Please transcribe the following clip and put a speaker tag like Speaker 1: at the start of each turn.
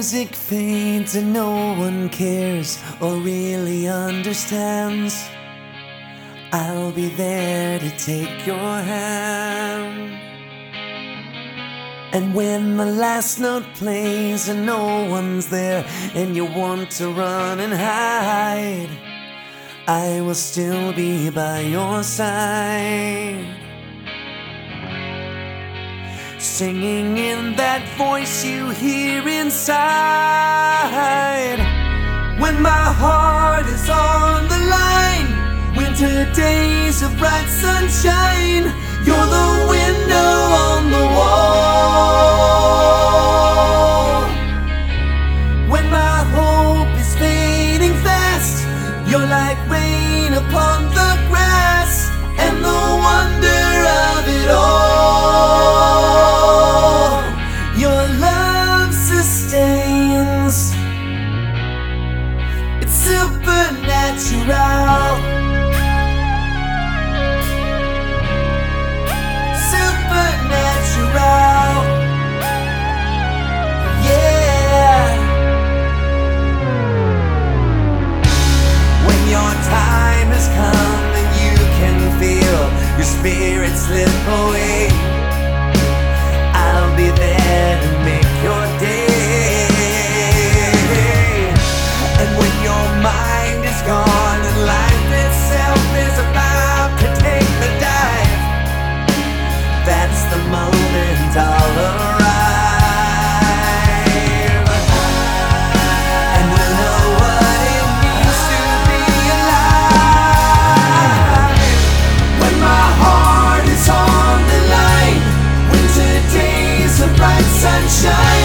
Speaker 1: music fades and no one cares or really understands, I'll be there to take your hand. And when the last note plays and no one's there and you want to run and hide, I will still be by your side, singing in that voice you hear inside. When my heart is on the line, winter days of bright sunshine, you're the window on the wall. When my hope is fading fast, you're like rain upon the grass and the wonder of it all. Your love sustains, it's supernatural. Supernatural, yeah. When your time has come and you can feel your spirit slip away, I'll be there to make your day. And when your mind is gone and life itself is about to take the dive, that's the moment I'll arrive, and we'll know what it means to be alive. When my heart is on the line, winter days of bright sunshine,